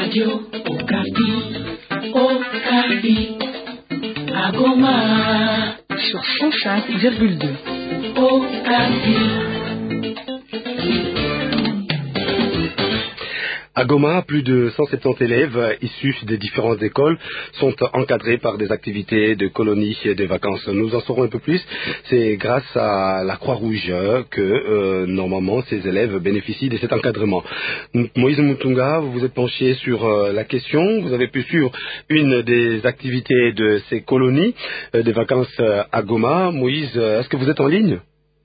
Radio Okapi, Okapi, à Goma. Sur 105,2. Okapi. À Goma, plus de 170 élèves issus des différentes écoles sont encadrés par des activités de colonies et de vacances. Nous en saurons un peu plus. C'est grâce à la Croix-Rouge que normalement ces élèves bénéficient de cet encadrement. Moïse Mutunga, vous vous êtes penché sur la question. Vous avez pu suivre une des activités de ces colonies de vacances à Goma. Moïse, est-ce que vous êtes en ligne?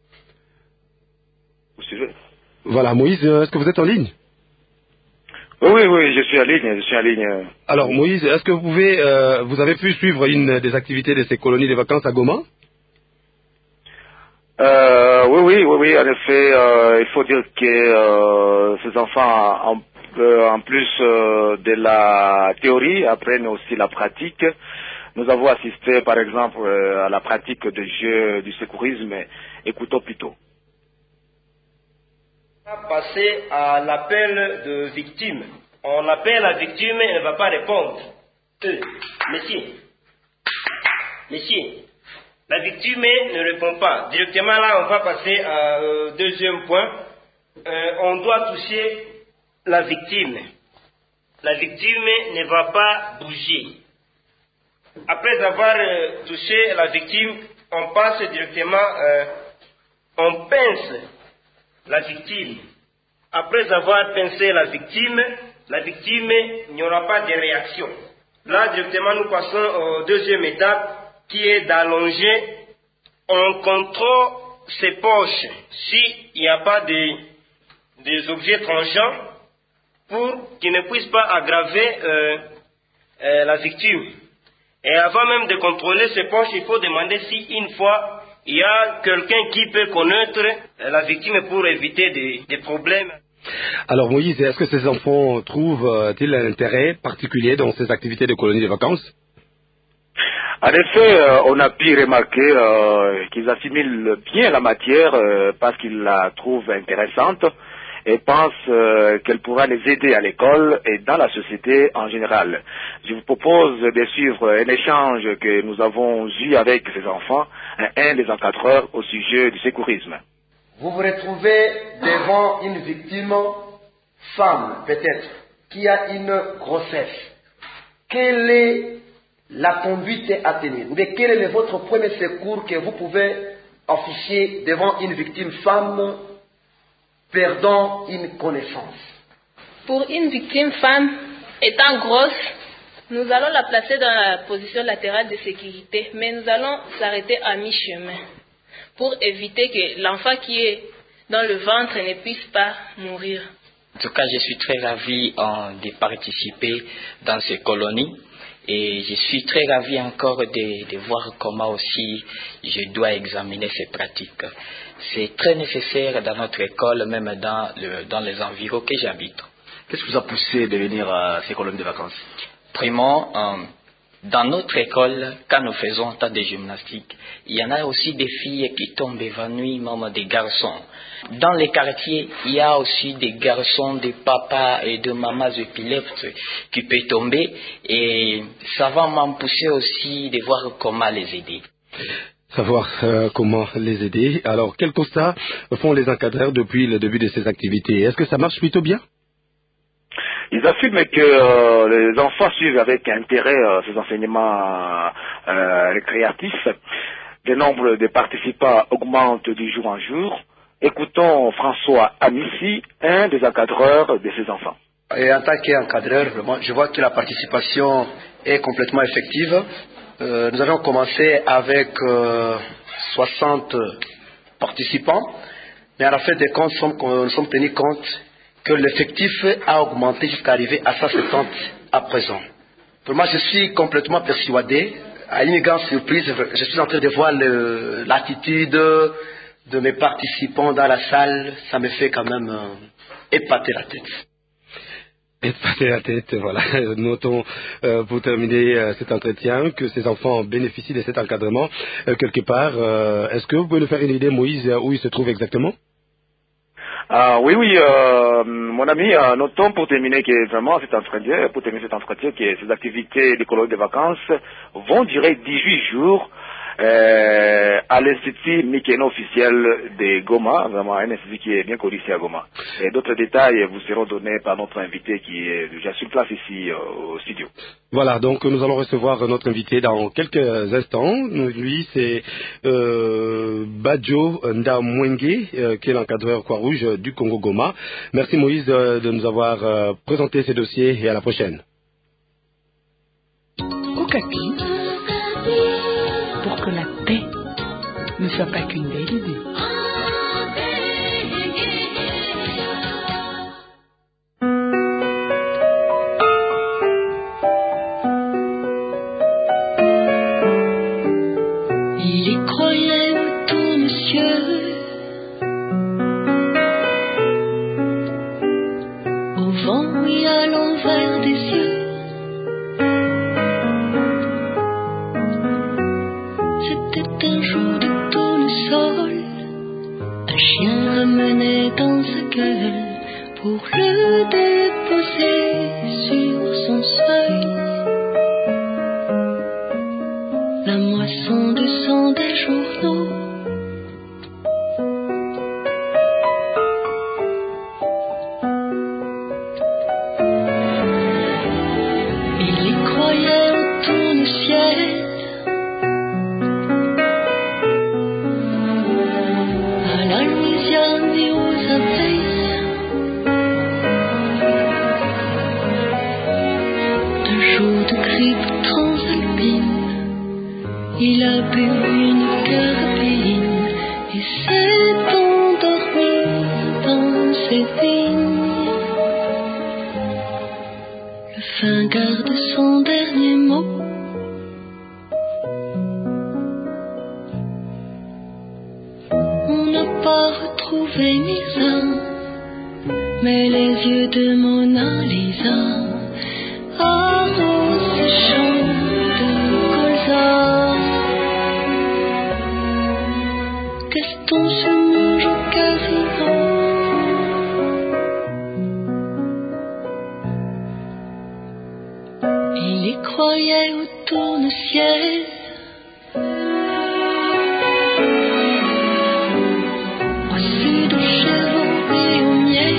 Voilà, Moïse, est-ce que vous êtes en ligne? Oui, je suis en ligne, Alors Moïse, est-ce que vous avez pu suivre une des activités de ces colonies de vacances à Goma? Oui, en effet, il faut dire que ces enfants, en plus de la théorie, apprennent aussi la pratique. Nous avons assisté, par exemple, à la pratique des jeux du secourisme. Écoutons plutôt. Passer à l'appel de victime. On appelle la victime, elle ne va pas répondre. Messieurs, la victime ne répond pas. Directement là, on va passer au deuxième point. On doit toucher la victime. La victime ne va pas bouger. Après avoir touché la victime, on passe directement, on pince la victime. Après avoir pincé la victime, il n'y aura pas de réaction. Là, directement, nous passons au deuxième étape, qui est d'allonger. On contrôle ses poches, s'il n'y a pas des objets tranchants, pour qu'il ne puisse pas aggraver la victime. Et avant même de contrôler ses poches, il faut demander si une fois il y a quelqu'un qui peut connaître la victime pour éviter des problèmes. Alors Moïse, est-ce que ces enfants trouvent-ils un intérêt particulier dans ces activités de colonies de vacances? En effet, on a pu remarquer qu'ils assimilent bien la matière parce qu'ils la trouvent intéressante et pensent qu'elle pourra les aider à l'école et dans la société en général. Je vous propose de suivre un échange que nous avons eu avec ces enfants, un des encadreurs au sujet du secourisme. Vous vous retrouvez devant une victime, femme peut-être, qui a une grossesse. Quelle est la conduite à tenir? Ou bien quel est votre premier secours que vous pouvez afficher devant une victime femme perdant une connaissance? Pour une victime femme étant grosse, nous allons la placer dans la position latérale de sécurité, mais nous allons s'arrêter à mi-chemin pour éviter que l'enfant qui est dans le ventre ne puisse pas mourir. En tout cas, je suis très ravi de participer dans ces colonies et je suis très ravi encore de voir comment aussi je dois examiner ces pratiques. C'est très nécessaire dans notre école, même dans les environs que j'habite. Qu'est-ce qui vous a poussé de venir à ces colonies de vacances? Primo, dans notre école, quand nous faisons un tas de gymnastique, il y en a aussi des filles qui tombent évanouies, même des garçons. Dans les quartiers, il y a aussi des garçons, des papas et de mamans épileptes qui peuvent tomber et ça va m'en pousser aussi de voir comment les aider. Savoir comment les aider. Alors, quel constat font les encadreurs depuis le début de ces activités? Est-ce que ça marche plutôt bien? Ils affirment que les enfants suivent avec intérêt ces enseignements récréatifs. Le nombre de participants augmente du jour en jour. Écoutons François Amissi, un des encadreurs de ces enfants. Et en tant qu'encadreur, je vois que la participation est complètement effective. Nous avons commencé avec 60 participants, mais à la fin des comptes, nous sommes tenus compte que l'effectif a augmenté jusqu'à arriver à 170 à présent. Pour moi, je suis complètement persuadé, à une grande surprise, je suis en train de voir l'attitude de mes participants dans la salle, ça me fait quand même épater la tête. Épater la tête, voilà. Notons pour terminer cet entretien que ces enfants bénéficient de cet encadrement quelque part. Est-ce que vous pouvez nous faire une idée, Moïse, où ils se trouvent exactement? Oui, mon ami, notons pour terminer que vraiment cet entretien, que ces activités de colonies de vacances vont durer 18 jours à l'Institut Mikeno officiel de Goma, vraiment un institut qui est bien connu ici à Goma. Et d'autres détails vous seront donnés par notre invité qui est déjà sur place ici au studio. Voilà, donc nous allons recevoir notre invité dans quelques instants. Lui, c'est Badjo Ndamwenge, qui est l'encadreur Croix-Rouge du Congo-Goma. Merci Moïse de nous avoir présenté ces dossiers et à la prochaine. Okapi, pour que la paix ne soit pas qu'une belle idée. Pour le déposer sur son seuil, la moisson de sang des journaux. Il y croyait au tourne-ciel, à la Louisiane et aux abeilles. Il a bu une carabine et s'est endormi dans ses vignes. Le fin garde son dernier mot. On n'a pas retrouvé Mirza, mais les yeux de Mona Lisa arrosent ces champs de colza. Gaston se mange au carillon. Il y croyait au tourne-ciel, au sud aux chevaux et au miel.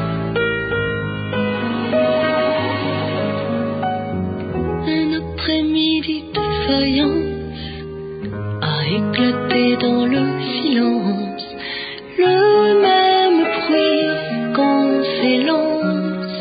Un après-midi de faïence a éclaté dans le silence, le même bruit qu'on s'élance.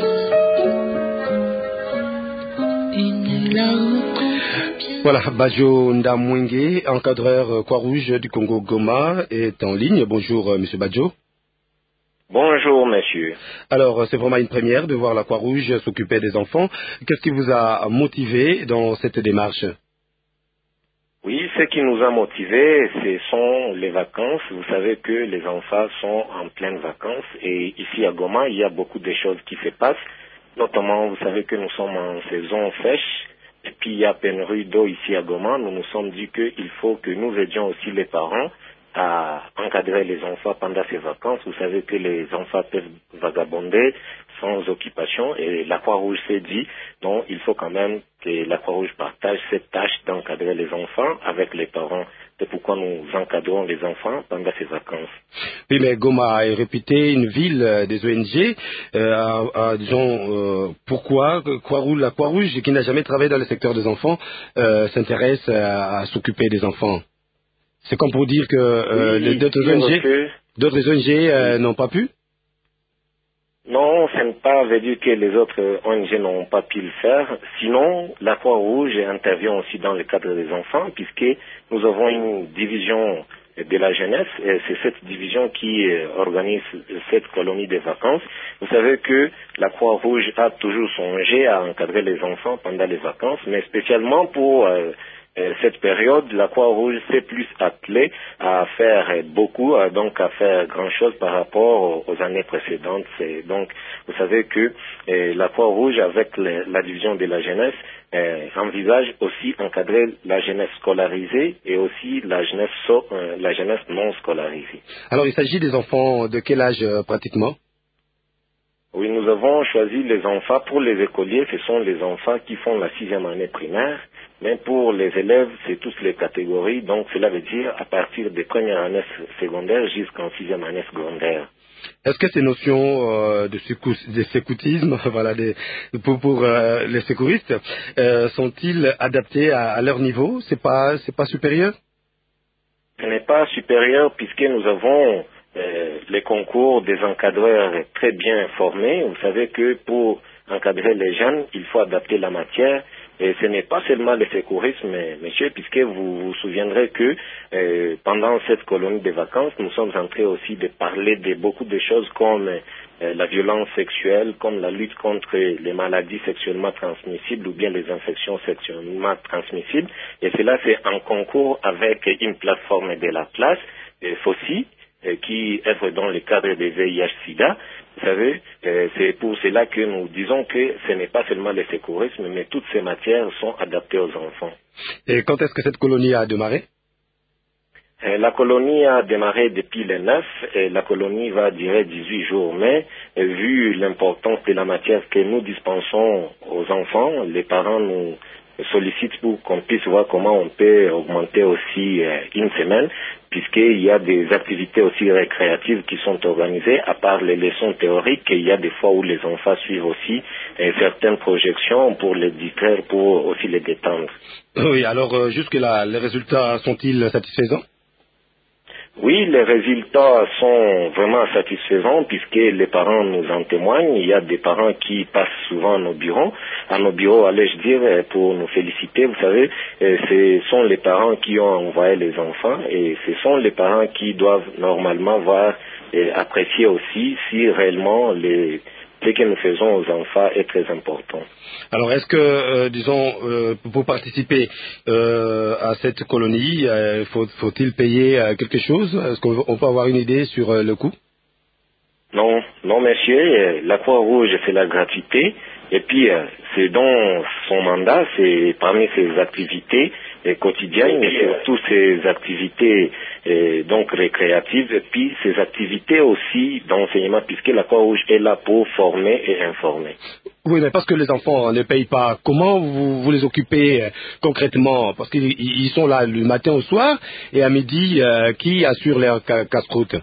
Une larme contre bien. Voilà, Badjo Ndamwenge, encadreur Croix-Rouge du Congo-Goma, est en ligne. Bonjour, Monsieur Badjo. Bonjour, monsieur. Alors, c'est vraiment une première de voir la Croix-Rouge s'occuper des enfants. Qu'est-ce qui vous a motivé dans cette démarche? Oui, ce qui nous a motivés, ce sont les vacances. Vous savez que les enfants sont en pleines vacances et ici à Goma, il y a beaucoup de choses qui se passent. Notamment, vous savez que nous sommes en saison sèche et puis il y a pénurie d'eau ici à Goma. Nous nous sommes dit qu'il faut que nous aidions aussi les parents à encadrer les enfants pendant ces vacances. Vous savez que les enfants peuvent vagabonder sans occupation et la Croix-Rouge s'est dit non, il faut quand même que la Croix-Rouge partage cette tâche d'encadrer les enfants avec les parents. C'est pourquoi nous encadrons les enfants pendant ces vacances. Oui, mais Goma est réputée une ville des ONG. Disons, pourquoi la Croix-Rouge, qui n'a jamais travaillé dans le secteur des enfants, s'intéresse à s'occuper des enfants? C'est comme pour dire que oui, d'autres ONG n'ont pas pu? Non, ça ne pas veut dire que les autres ONG n'ont pas pu le faire. Sinon, la Croix-Rouge intervient aussi dans le cadre des enfants, puisque nous avons une division de la jeunesse, et c'est cette division qui organise cette colonie de vacances. Vous savez que la Croix-Rouge a toujours songé à encadrer les enfants pendant les vacances, mais spécialement pour cette période, la Croix-Rouge s'est plus attelée à faire beaucoup, donc à faire grand-chose par rapport aux années précédentes. Donc, vous savez que la Croix-Rouge, avec la division de la jeunesse, envisage aussi encadrer la jeunesse scolarisée et aussi la jeunesse non scolarisée. Alors, il s'agit des enfants de quel âge pratiquement? Oui, nous avons choisi les enfants. Pour les écoliers, ce sont les enfants qui font la 6e année primaire. Mais pour les élèves, c'est toutes les catégories. Donc, cela veut dire à partir des premières années secondaires jusqu'en 6e année secondaire. Est-ce que ces notions de sécoutisme, voilà, pour les secouristes, sont-ils adaptés à leur niveau? C'est pas supérieur? Ce n'est pas supérieur puisque nous avons les concours des encadreurs très bien formés. Vous savez que pour encadrer les jeunes, il faut adapter la matière. Et ce n'est pas seulement le secourisme, monsieur, puisque vous vous souviendrez que pendant cette colonie de vacances, nous sommes en train aussi de parler de beaucoup de choses comme la violence sexuelle, comme la lutte contre les maladies sexuellement transmissibles ou bien les infections sexuellement transmissibles. Et cela, c'est en concours avec une plateforme de la place, FOSI, qui œuvre dans le cadre des VIH-Sida. Vous savez, c'est pour cela que nous disons que ce n'est pas seulement le secourisme, mais toutes ces matières sont adaptées aux enfants. Et quand est-ce que cette colonie a démarré? La colonie a démarré depuis le 9 et la colonie va durer 18 jours. Mais vu l'importance de la matière que nous dispensons aux enfants, les parents nous sollicitent pour qu'on puisse voir comment on peut augmenter aussi une semaine, puisqu'il y a des activités aussi récréatives qui sont organisées, à part les leçons théoriques, il y a des fois où les enfants suivent aussi certaines projections pour les distraire, pour aussi les détendre. Oui, alors jusque-là, les résultats sont-ils satisfaisants? Oui, les résultats sont vraiment satisfaisants puisque les parents nous en témoignent. Il y a des parents qui passent souvent à nos bureaux, allais-je dire, pour nous féliciter. Vous savez, ce sont les parents qui ont envoyé les enfants et ce sont les parents qui doivent normalement voir et apprécier aussi si réellement ce que nous faisons aux enfants est très important. Alors, est-ce que, disons, pour participer à cette colonie, faut-il payer quelque chose? Est-ce qu'on peut avoir une idée sur le coût? Non, monsieur, la Croix-Rouge, c'est la gratuité. Et puis, c'est dans son mandat, c'est parmi ses activités quotidiennes, et surtout ses activités donc récréatives, et puis ses activités aussi d'enseignement, puisque la Croix-Rouge est là pour former et informer. Oui, mais parce que les enfants ne payent pas, comment vous les occupez concrètement? Parce qu'ils sont là le matin au soir, et à midi, qui assure leur casse-croûte?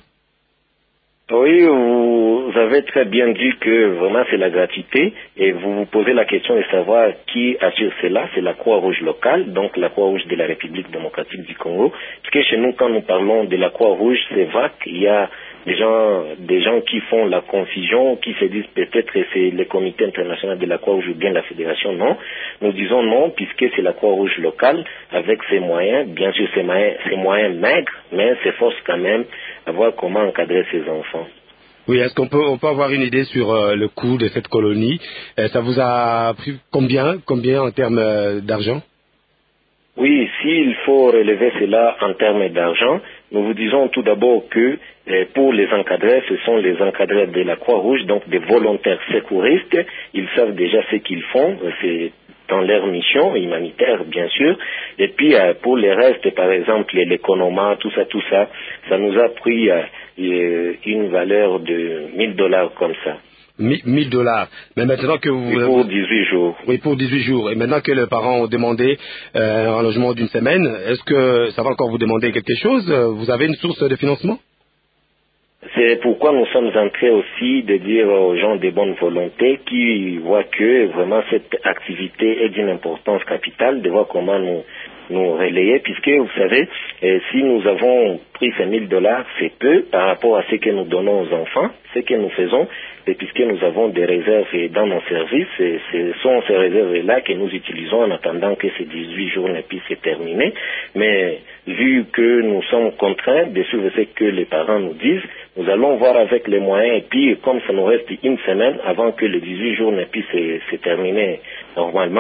Oui, vous avez très bien dit que vraiment c'est la gratuité et vous vous posez la question de savoir qui assure cela. C'est la Croix-Rouge locale, donc la Croix-Rouge de la République démocratique du Congo. Parce que chez nous, quand nous parlons de la Croix-Rouge, c'est vague. Il y a des gens qui font la confusion, qui se disent peut-être que c'est le comité international de la Croix-Rouge ou bien la fédération. Non, nous disons non puisque c'est la Croix-Rouge locale avec ses moyens, bien sûr ses moyens maigres, mais s'efforce quand même à voir comment encadrer ses enfants. Oui, est-ce qu'on peut avoir une idée sur le coût de cette colonie? Ça vous a pris combien en termes d'argent? Oui, s'il faut relever cela en termes d'argent, nous vous disons tout d'abord que pour les encadreurs, ce sont les encadreurs de la Croix-Rouge, donc des volontaires secouristes. Ils savent déjà ce qu'ils font, c'est dans leur mission humanitaire, bien sûr. Et puis, pour les restes, par exemple, l'économat, tout ça, ça nous a pris une valeur de $1000 comme ça. $1000. Mais maintenant que vous... Et pour 18 jours. Oui, pour 18 jours. Et maintenant que les parents ont demandé un logement d'une semaine, est-ce que ça va encore vous demander quelque chose? Vous avez une source de financement? C'est pourquoi nous sommes en train aussi de dire aux gens de bonne volonté qui voient que vraiment cette activité est d'une importance capitale, de voir comment nous relayer, puisque vous savez, si nous avons pris ces $1000, c'est peu par rapport à ce que nous donnons aux enfants, ce que nous faisons, et puisque nous avons des réserves dans nos services, ce sont ces réserves-là que nous utilisons en attendant que ces 18 jours ne puissent se terminer. Mais vu que nous sommes contraints de suivre ce que les parents nous disent, nous allons voir avec les moyens, et puis comme ça nous reste une semaine avant que les 18 jours ne puissent se terminer normalement,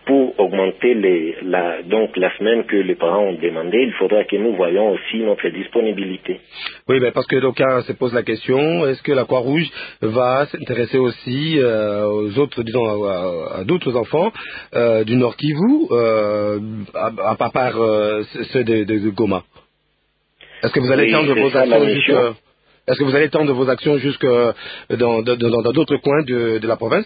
pour augmenter donc la semaine que les parents ont demandé, il faudra que nous voyions aussi notre disponibilité. Oui, ben parce que d'aucuns se posent la question, est-ce que la Croix-Rouge va s'intéresser aussi aux autres, disons, à d'autres enfants du Nord Kivu, à part ceux de Goma? Est-ce que vous allez tendre vos actions est-ce que vous allez tendre vos actions jusque dans d'autres coins de la province?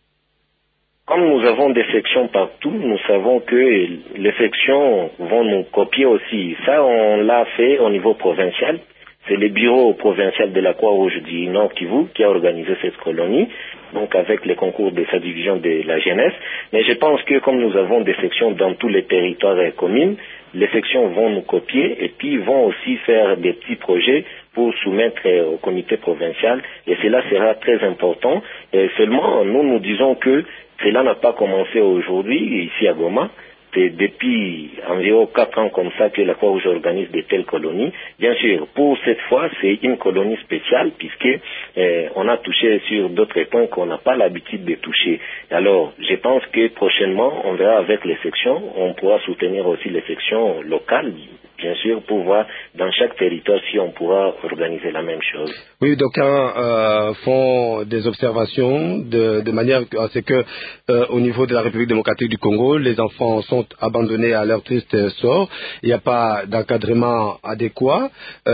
Comme nous avons des sections partout, nous savons que les sections vont nous copier aussi. Ça, on l'a fait au niveau provincial. C'est le bureau provincial de la Croix-Rouge du Nord Kivu qui a organisé cette colonie, donc avec les concours de sa division de la jeunesse. Mais je pense que comme nous avons des sections dans tous les territoires et communes, les sections vont nous copier et puis vont aussi faire des petits projets pour soumettre au comité provincial. Et cela sera très important. Et seulement, nous disons que cela n'a pas commencé aujourd'hui, ici à Goma. C'est depuis environ 4 ans comme ça que la Croix-Rouge organise de telles colonies. Bien sûr, pour cette fois, c'est une colonie spéciale puisque on a touché sur d'autres points qu'on n'a pas l'habitude de toucher. Alors, je pense que prochainement, on verra avec les sections, on pourra soutenir aussi les sections locales, bien sûr, pour voir dans chaque territoire si on pourra organiser la même chose. Oui, d'aucuns font des observations de manière à ce que au niveau de la République démocratique du Congo, les enfants sont abandonnés à leur triste sort. Il n'y a pas d'encadrement adéquat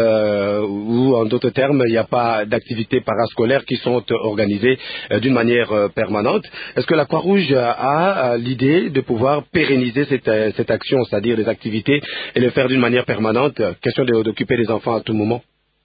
ou en d'autres termes, il n'y a pas d'activités parascolaires qui sont organisées d'une manière permanente. Est-ce que la Croix-Rouge a l'idée de pouvoir pérenniser cette action, c'est-à-dire les activités, et le faire d'une manière permanente, question d'occuper les enfants à tout moment?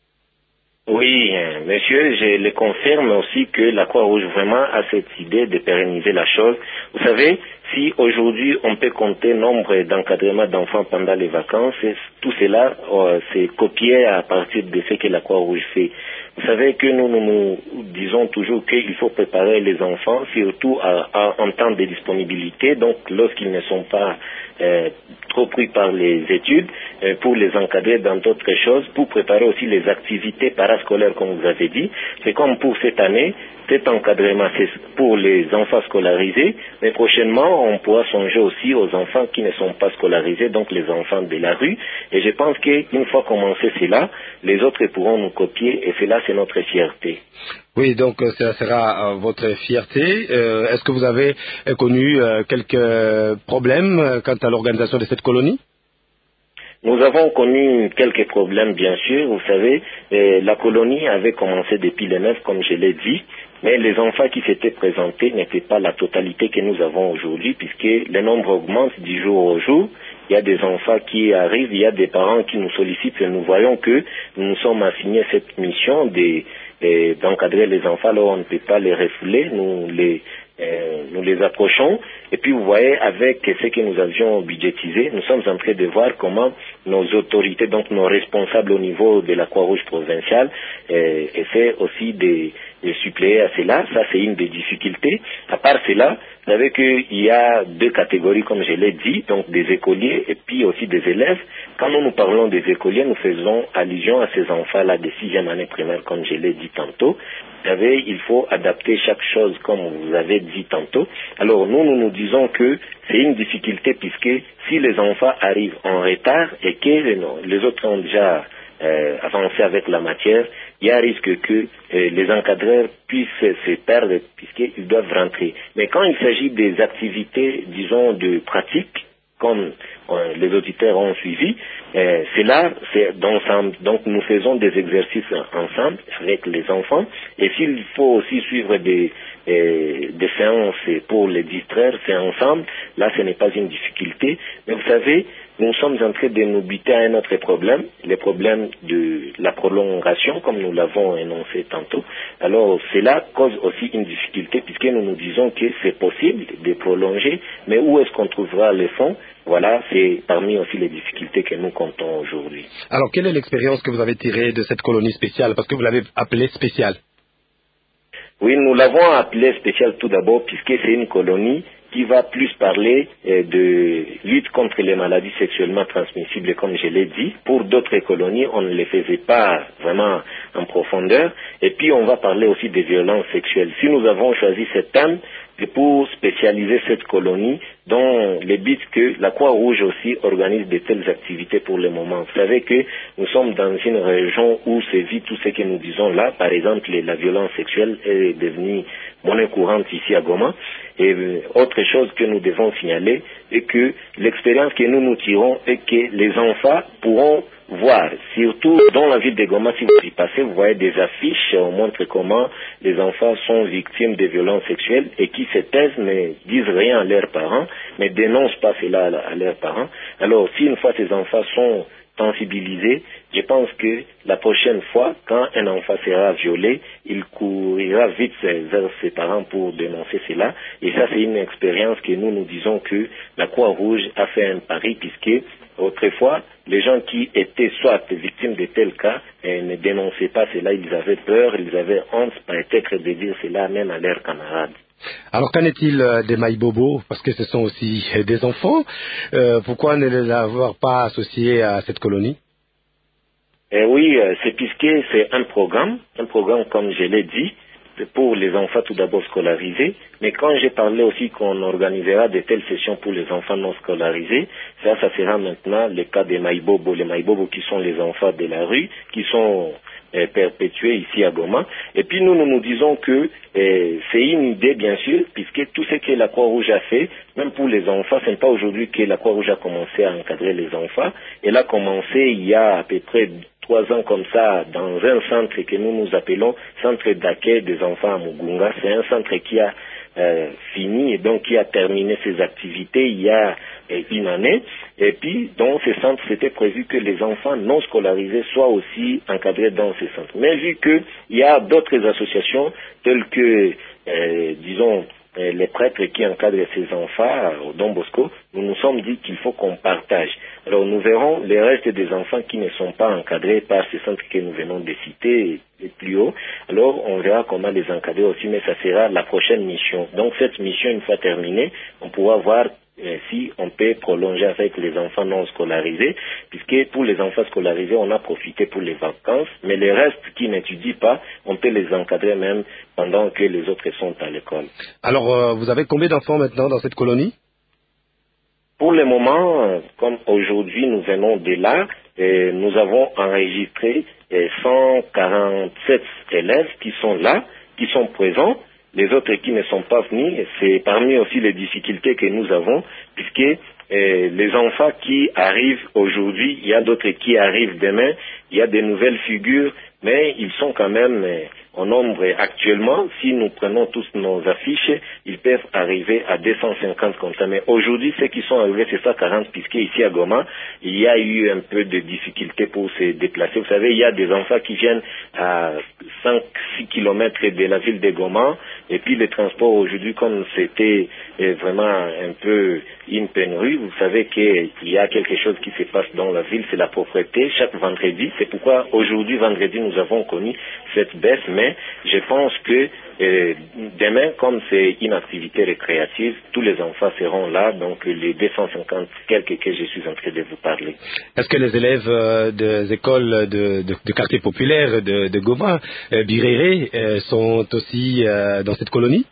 Oui, monsieur, je le confirme aussi que la Croix-Rouge vraiment a cette idée de pérenniser la chose. Vous savez, si aujourd'hui on peut compter nombre d'encadrements d'enfants pendant les vacances, tout cela c'est copié à partir de ce que la Croix-Rouge fait. Vous savez que nous disons toujours qu'il faut préparer les enfants, surtout en temps de disponibilité, donc lorsqu'ils ne sont pas trop pris par les études, pour les encadrer dans d'autres choses, pour préparer aussi les activités parascolaires, comme vous avez dit. C'est comme pour cette année, cet encadrement, c'est pour les enfants scolarisés, mais prochainement, on pourra songer aussi aux enfants qui ne sont pas scolarisés, donc les enfants de la rue. Et je pense qu'une fois commencé cela, les autres pourront nous copier, et cela, c'est notre fierté. Oui, donc ça sera votre fierté. Est-ce que vous avez connu quelques problèmes quant à l'organisation de cette colonie? Nous avons connu quelques problèmes, bien sûr. Vous savez, la colonie avait commencé depuis le 9, comme je l'ai dit, mais les enfants qui s'étaient présentés n'étaient pas la totalité que nous avons aujourd'hui, puisque le nombre augmente du jour au jour. Il y a des enfants qui arrivent, il y a des parents qui nous sollicitent et nous voyons que nous sommes assignés cette mission d'encadrer les enfants. Alors on ne peut pas les refouler, nous les approchons et puis vous voyez avec ce que nous avions budgétisé, nous sommes en train de voir comment nos autorités, donc nos responsables au niveau de la Croix-Rouge provinciale essaient aussi de suppléer à cela. Ça c'est une des difficultés. À part cela, vous savez qu'il y a 2 catégories comme je l'ai dit, donc des écoliers et puis aussi des élèves. Quand nous parlons des écoliers, nous faisons allusion à ces enfants-là de 6e année primaire comme je l'ai dit tantôt. Vous savez, il faut adapter chaque chose comme vous avez dit tantôt. Alors nous disons que c'est une difficulté puisque si les enfants arrivent en retard et que les autres ont déjà avancé avec la matière, il y a risque que les encadreurs puissent se perdre puisqu'ils doivent rentrer. Mais quand il s'agit des activités, disons, de pratique, comme les auditeurs ont suivi, c'est là, c'est d'ensemble. Donc nous faisons des exercices ensemble avec les enfants. Et s'il faut aussi suivre des séances pour les distraire, c'est ensemble. Là, ce n'est pas une difficulté. Mais vous savez, nous sommes en train de nous buter à un autre problème, le problème de la prolongation, comme nous l'avons énoncé tantôt. Alors, cela cause aussi une difficulté, puisque nous disons que c'est possible de prolonger, mais où est-ce qu'on trouvera les fonds? Voilà, c'est parmi aussi les difficultés que nous comptons aujourd'hui. Alors, quelle est l'expérience que vous avez tirée de cette colonie spéciale? Parce que vous l'avez appelée spéciale. Oui, nous l'avons appelée spéciale tout d'abord, puisque c'est une colonie qui va plus parler de lutte contre les maladies sexuellement transmissibles, comme je l'ai dit. Pour d'autres colonies, on ne les faisait pas vraiment en profondeur. Et puis, on va parler aussi des violences sexuelles. Si nous avons choisi ce thème, et pour spécialiser cette colonie dans le but que la Croix-Rouge aussi organise de telles activités pour le moment. Vous savez que nous sommes dans une région où sévit tout ce que nous disons là. Par exemple, la violence sexuelle est devenue monnaie courante ici à Goma. Et autre chose que nous devons signaler est que l'expérience que nous tirons est que les enfants pourront voir, surtout dans la ville de Goma, si vous y passez, vous voyez des affiches, on montre comment les enfants sont victimes de violences sexuelles et qui se taisent, ne disent rien à leurs parents, ne dénoncent pas cela à leurs parents. Alors, si une fois ces enfants sont sensibilisés, je pense que la prochaine fois, quand un enfant sera violé, il courira vite vers ses parents pour dénoncer cela. Et ça, c'est une expérience que nous disons que la Croix-Rouge a fait un pari, puisque autrefois, les gens qui étaient soit victimes de tels cas ne dénonçaient pas cela, ils avaient peur, ils avaient honte peut-être de dire cela même à leurs camarades. Alors qu'en est-il des maïbobos? Parce que ce sont aussi des enfants. Pourquoi ne les avoir pas associés à cette colonie? Oui, c'est puisque c'est un programme comme je l'ai dit, pour les enfants tout d'abord scolarisés, mais quand j'ai parlé aussi qu'on organisera de telles sessions pour les enfants non scolarisés, ça sera maintenant le cas des maïbobos. Les maïbobos qui sont les enfants de la rue, qui sont perpétués ici à Goma. Et puis nous disons que c'est une idée bien sûr, puisque tout ce que la Croix-Rouge a fait, même pour les enfants, ce n'est pas aujourd'hui que la Croix-Rouge a commencé à encadrer les enfants. Elle a commencé il y a à peu près 3 ans comme ça, dans un centre que nous appelons Centre d'accueil des enfants à Mugunga. C'est un centre qui a fini et donc qui a terminé ses activités il y a une année. Et puis, dans ce centre, c'était prévu que les enfants non scolarisés soient aussi encadrés dans ce centre. Mais vu qu'il y a d'autres associations telles que, disons, les prêtres qui encadrent ces enfants au Don Bosco, nous nous sommes dit qu'il faut qu'on partage. Alors nous verrons les restes des enfants qui ne sont pas encadrés par ces centres que nous venons de citer et plus haut. Alors on verra comment les encadrer aussi, mais ça sera la prochaine mission. Donc cette mission, une fois terminée, on pourra voir si on peut prolonger avec les enfants non scolarisés, puisque pour les enfants scolarisés, on a profité pour les vacances, mais les restes qui n'étudient pas, on peut les encadrer même pendant que les autres sont à l'école. Alors, vous avez combien d'enfants maintenant dans cette colonie? Pour le moment, comme aujourd'hui nous venons de là, nous avons enregistré 147 élèves qui sont là, qui sont présents. Les autres qui ne sont pas venus, c'est parmi aussi les difficultés que nous avons, puisque les enfants qui arrivent aujourd'hui, il y a d'autres qui arrivent demain, il y a des nouvelles figures, mais ils sont quand même en nombre actuellement. Si nous prenons tous nos affiches, ils peuvent arriver à 250 comme ça. Mais aujourd'hui, ceux qui sont arrivés, c'est 140, puisque ici à Goma, il y a eu un peu de difficultés pour se déplacer. Vous savez, il y a des enfants qui viennent à 5-6 kilomètres de la ville de Goma, et puis les transports aujourd'hui, comme c'était vraiment un peu une pénurie, vous savez qu'il y a quelque chose qui se passe dans la ville, c'est la propreté chaque vendredi. C'est pourquoi aujourd'hui, vendredi, nous avons connu cette baisse, mais je pense que demain, comme c'est une activité récréative, tous les enfants seront là, donc les 250 quelques que je suis en train de vous parler. Est-ce que les élèves des écoles de quartier populaire de Goma, Biréré, sont aussi dans cette colonie?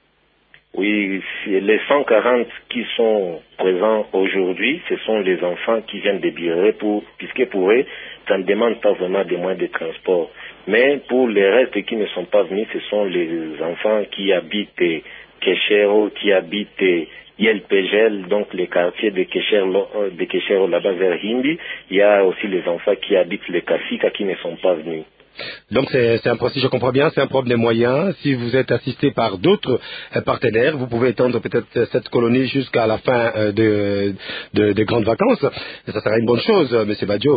Oui, les 140 qui sont présents aujourd'hui, ce sont les enfants qui viennent de Biréré, puisque pour eux, ça ne demande pas vraiment des moyens de transport. Mais pour les restes qui ne sont pas venus, ce sont les enfants qui habitent Keshero, qui habitent Yelpegel, donc les quartiers de Keshero là-bas vers Himbi. Il y a aussi les enfants qui habitent les Kasika qui ne sont pas venus. Donc c'est un problème, si je comprends bien, c'est un problème des moyens. Si vous êtes assisté par d'autres partenaires, vous pouvez étendre peut-être cette colonie jusqu'à la fin des grandes vacances. Et ça sera une bonne chose, M. Badjo.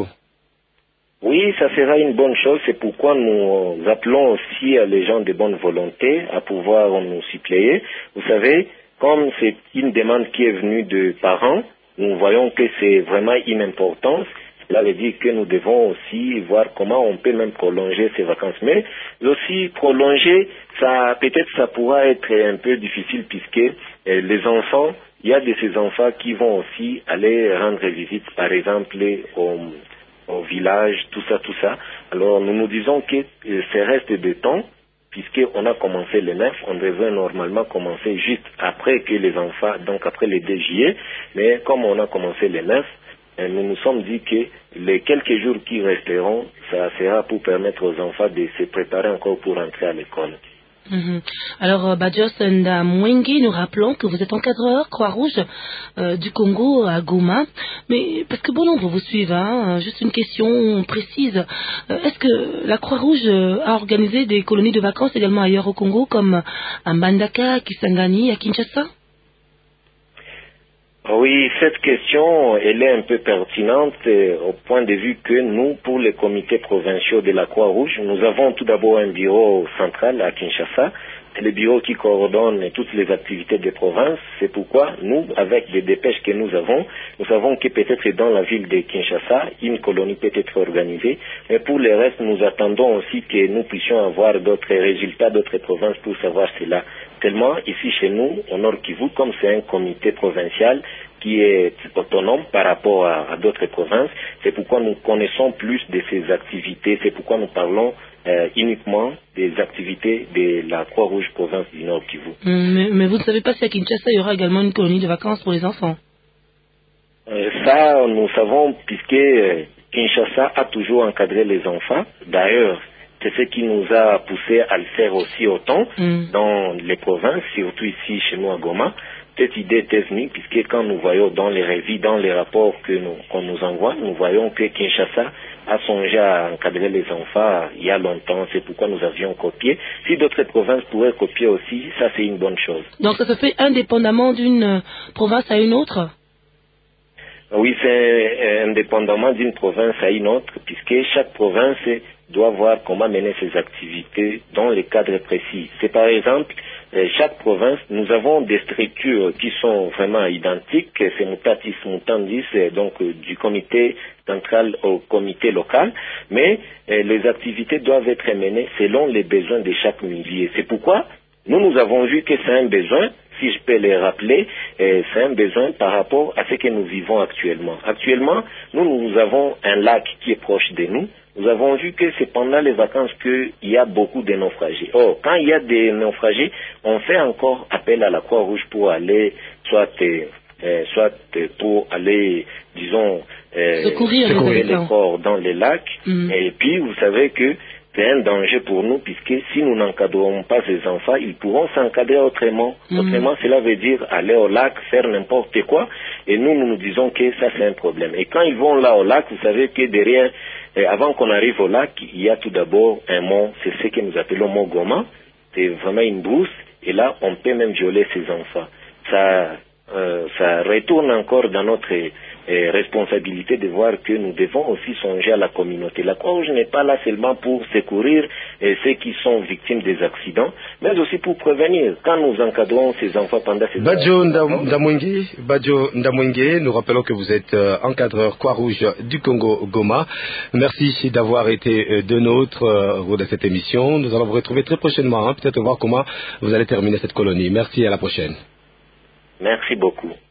Oui, ça sera une bonne chose. C'est pourquoi nous appelons aussi les gens de bonne volonté à pouvoir nous suppléer. Vous savez, comme c'est une demande qui est venue de parents, nous voyons que c'est vraiment une importance. Cela veut dire que nous devons aussi voir comment on peut même prolonger ces vacances. Mais aussi prolonger, peut-être ça pourra être un peu difficile puisque les enfants, il y a de ces enfants qui vont aussi aller rendre visite, par exemple, au village, tout ça. Alors nous disons que ce reste de temps, puisqu'on a commencé le 9, on devait normalement commencer juste après que les enfants, donc après le 2 juillet, mais comme on a commencé le 9, nous nous sommes dit que les quelques jours qui resteront, ça sera pour permettre aux enfants de se préparer encore pour entrer à l'école. Alors, Badios Ndamwengi, nous rappelons que vous êtes encadreur Croix-Rouge du Congo à Goma. Mais parce que bon nombre vous suivent, juste une question précise. Est-ce que la Croix-Rouge a organisé des colonies de vacances également ailleurs au Congo, comme à Mbandaka, à Kisangani, à Kinshasa? Oui, cette question, elle est un peu pertinente au point de vue que nous, pour les comités provinciaux de la Croix-Rouge, nous avons tout d'abord un bureau central à Kinshasa. C'est le bureau qui coordonne toutes les activités des provinces. C'est pourquoi nous, avec des dépêches que nous savons que peut-être dans la ville de Kinshasa, une colonie peut être organisée. Mais pour le reste, nous attendons aussi que nous puissions avoir d'autres résultats d'autres provinces pour savoir cela. Tellement ici chez nous, au Nord Kivu, comme c'est un comité provincial qui est autonome par rapport à d'autres provinces, c'est pourquoi nous connaissons plus de ces activités, c'est pourquoi nous parlons uniquement des activités de la Croix-Rouge province du Nord Kivu. Mais vous ne savez pas si à Kinshasa, il y aura également une colonie de vacances pour les enfants? Ça, nous savons, puisque Kinshasa a toujours encadré les enfants. D'ailleurs, c'est ce qui nous a poussé à le faire aussi autant dans les provinces, surtout ici chez nous à Goma. Cette idée était venue puisque quand nous voyons dans les revues, dans les rapports qu'on nous envoie, nous voyons que Kinshasa a songé à encadrer les enfants il y a longtemps. C'est pourquoi nous avions copié. Si d'autres provinces pourraient copier aussi, ça c'est une bonne chose. Donc ça se fait indépendamment d'une province à une autre? Oui, c'est indépendamment d'une province à une autre, puisque chaque province doit voir comment mener ses activités dans les cadres précis. C'est par exemple, chaque province, nous avons des structures qui sont vraiment identiques, c'est mutatis mutandis, donc du comité central au comité local, mais les activités doivent être menées selon les besoins de chaque milieu. C'est pourquoi nous avons vu que c'est un besoin, si je peux les rappeler, c'est un besoin par rapport à ce que nous vivons actuellement. Actuellement, nous avons un lac qui est proche de nous. Nous avons vu que c'est pendant les vacances qu'il y a beaucoup de naufragés. Or, quand il y a des naufragés, on fait encore appel à la Croix-Rouge pour aller, soit pour aller, disons, secourir les corps dans les lacs. Et puis, vous savez que c'est un danger pour nous, puisque si nous n'encadrons pas ces enfants, ils pourront s'encadrer autrement. Autrement, cela veut dire aller au lac, faire n'importe quoi, et nous disons que ça c'est un problème. Et quand ils vont là au lac, vous savez que derrière, avant qu'on arrive au lac, il y a tout d'abord un mont, c'est ce que nous appelons mont Goma, c'est vraiment une brousse, et là on peut même violer ces enfants. Ça retourne encore dans notre responsabilité de voir que nous devons aussi songer à la communauté. La Croix-Rouge n'est pas là seulement pour secourir ceux qui sont victimes des accidents, mais aussi pour prévenir. Quand nous encadrons ces enfants pendant ces Badjo Ndamwengi, nous rappelons que vous êtes encadreur Croix-Rouge du Congo Goma. Merci d'avoir été de nôtres de cette émission. Nous allons vous retrouver très prochainement, peut-être voir comment vous allez terminer cette colonie. Merci, à la prochaine. Merci beaucoup.